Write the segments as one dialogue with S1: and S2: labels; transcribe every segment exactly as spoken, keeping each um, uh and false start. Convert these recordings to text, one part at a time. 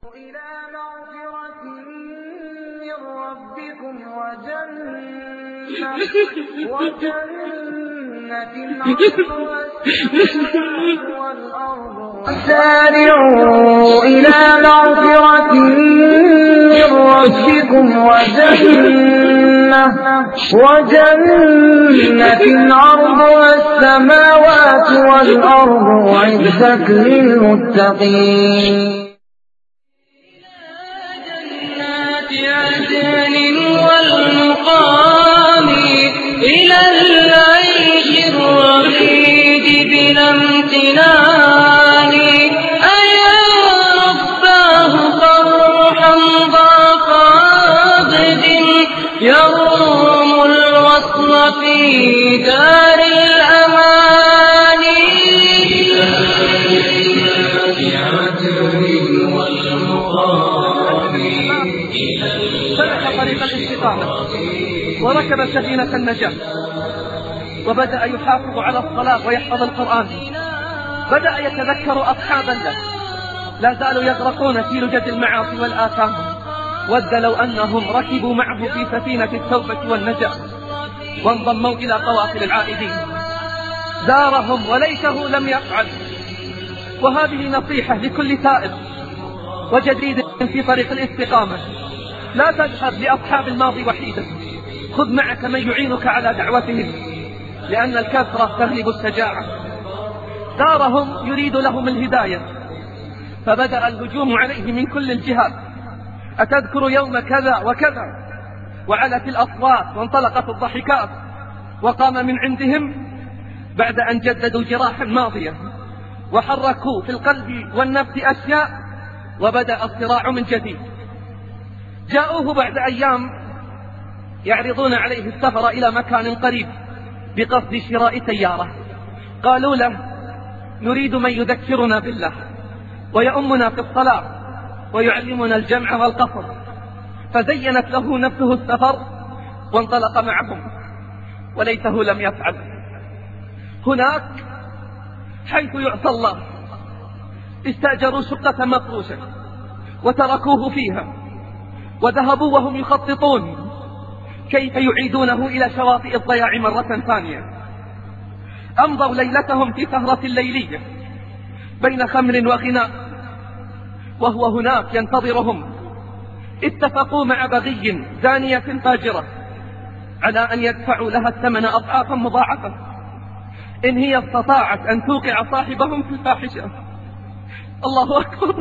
S1: إلى مغفرة من ربكم وجنة وجنة عرضها السماوات والأرض سارعوا إلى مغفرة من ربكم وجنة وجنة عرضها السماوات والأرض أعدت للمتقين
S2: والمقام إلى العيش الرغيد بلا امتنان أيا رباه فرحا ضاق عبد يروم الوصل في دار الأمان إلى بعدل والمقام
S3: سلك طريق الاستقامة وركب سفينة النجاة وبدأ يحافظ على الصلاة ويحفظ القرآن. بدأ يتذكر أصحابا له لا زالوا يغرقون في لجج المعاصي والآثام. ود لو أنهم ركبوا معه في سفينة التوبة والنجاة وانضموا إلى قوافل العائدين. زارهم وليته لم يفعل. وهذه نصيحة لكل تائب وجديد في طريق الاستقامة. لا تذهب لأصحاب الماضي وحيدا، خذ معك من يعينك على دعوتهم، لأن الكثرة تغلب الشجاعة. زارهم يريد لهم الهداية فبدأ الهجوم عليه من كل الجهات. أتذكر يوم كذا وكذا؟ وعلت الأصوات وانطلقت الضحكات. وقام من عندهم بعد أن جددوا جراحا ماضية وحركوا في القلب والنفس أشياء، وبدأ الصراع من جديد. جاءوه بعد أيام يعرضون عليه السفر إلى مكان قريب بقصد شراء سيارة. قالوا له: نريد من يذكرنا بالله ويؤمنا في الصلاة ويعلمنا الجمع والقصر. فزينت له نفسه السفر وانطلق معهم، وليته لم يفعل. هناك حيث يعصى الله استأجروا شقة مفروشة وتركوه فيها، وذهبوا وهم يخططون كيف يعيدونه إلى شواطئ الضياع مرة ثانية. أمضوا ليلتهم في سهرة ليلية بين خمر وغناء، وهو هناك ينتظرهم. اتفقوا مع بغي زانية فاجرة على أن يدفعوا لها الثمن أضعافا مضاعفة إن هي استطاعت أن توقع صاحبهم في الفاحشة. الله أكبر!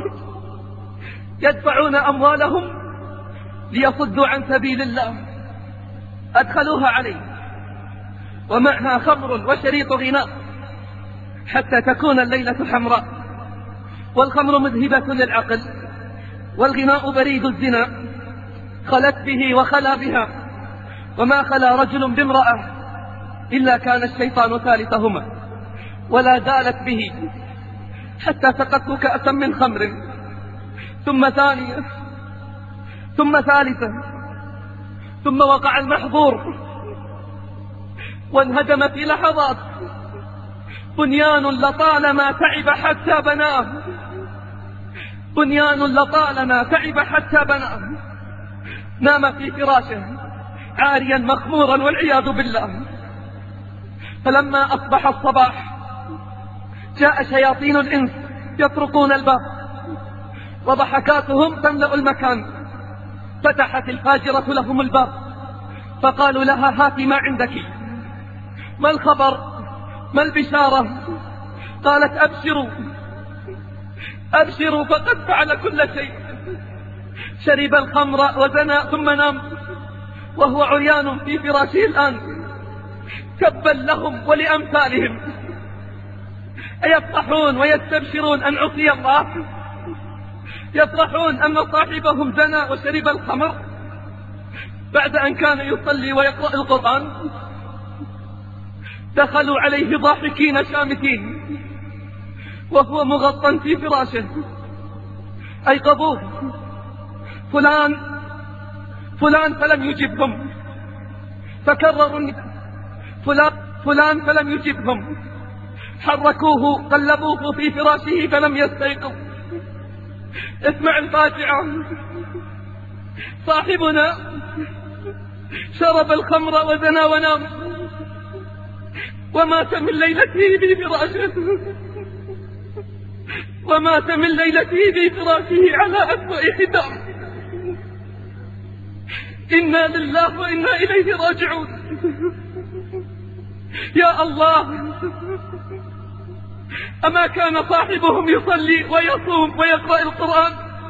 S3: يدفعون أموالهم ليصدوا عن سبيل الله. أدخلوها عليه ومعها خمر وشريط غناء حتى تكون الليلة حمراء، والخمر مذهبة للعقل والغناء بريد الزنا. خلت به وخلا بها، وما خلا رجل بامرأة إلا كان الشيطان ثالثهما. ولا زالت به حتى سقته كأسا من خمر، ثم ثانية، ثم ثالثة، ثم وقع المحظور وانهدم في لحظات. بنيان لطالما تعب حتى بناه، بنيان لطالما تعب حتى بناه. نام في فراشه عاريا مخمورا والعياذ بالله. فلما أصبح الصباح جاء شياطين الإنس يطرقون الباب وضحكاتهم تملأ المكان. فتحت الفاجرة لهم الباب فقالوا لها: هاتي ما عندك، ما الخبر، ما البشارة؟ قالت: أبشروا أبشروا فقد فعل كل شيء. شرب الخمر وزنى ثم نام وهو عريان في فراشه الآن. تبا لهم ولأمثالهم، أيفرحون ويستبشرون أن عصي الله؟ يفرحون أن صاحبهم زنى وشرب الخمر بعد أن كان يصلي ويقرأ القرآن؟ دخلوا عليه ضاحكين شامتين وهو مغطى في فراشه. أيقظوه: فلان فلان فلم يجبهم. فكرروا: فلان فلان فلم يجبهم. حركوه قلبوه في فراشه فلم يستيقظ. اسمع الفاجعة. صاحبنا شرب الخمر وزنى ونام ومات من ليلته في فراشه ومات من ليلته في فراشه على أسوأ ختام. إنا لله وإنا إليه راجعون. يا الله، أما كان صاحبهم يصلي ويصوم ويقرأ القرآن؟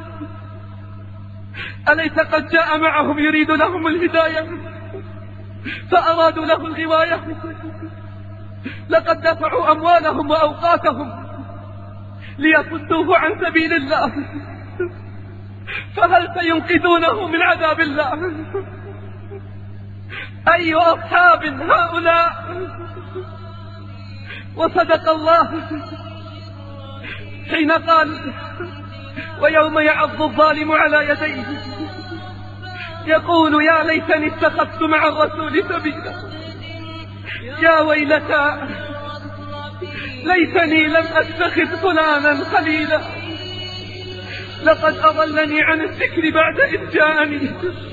S3: أليس قد جاء معهم يريد لهم الهداية فأرادوا له الغواية؟ لقد دفعوا أموالهم وأوقاتهم ليصدوه عن سبيل الله، فهل سينقذونه من عذاب الله؟ أي أصحاب هؤلاء؟ وصدق الله حين قال: ويوم يعض الظالم على يديه يقول يا ليتني اتخذت مع الرسول سبيلا، يا ويلتى ليتني لم أتخذ فلانا خليلا، لقد أضلني عن الذكر بعد إذ جاءني،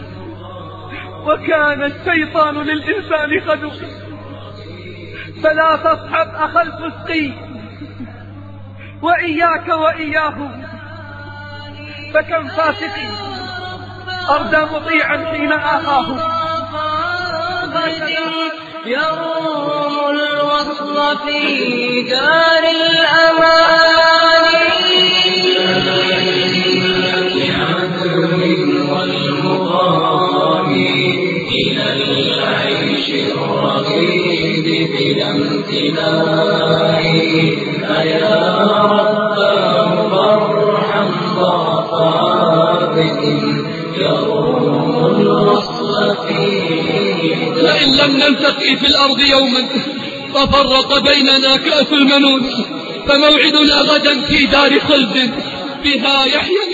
S3: وكان الشيطان للإنسان خذولا. فلا تصحب أخا الفسقي وإياك وإياه، فكم فاسق أردى مطيعا حين آخاه.
S2: يروم الوصل في دار الأمان والمقام إلى العيش الرغيد بلا امتناع. أيا رباه فرحا ضاقابه يروم الوصل في.
S3: لئن لم نلتقي في الأرض يوما ففرق بيننا كأس المنون، فموعدنا غدا في دار خلد بها يحيى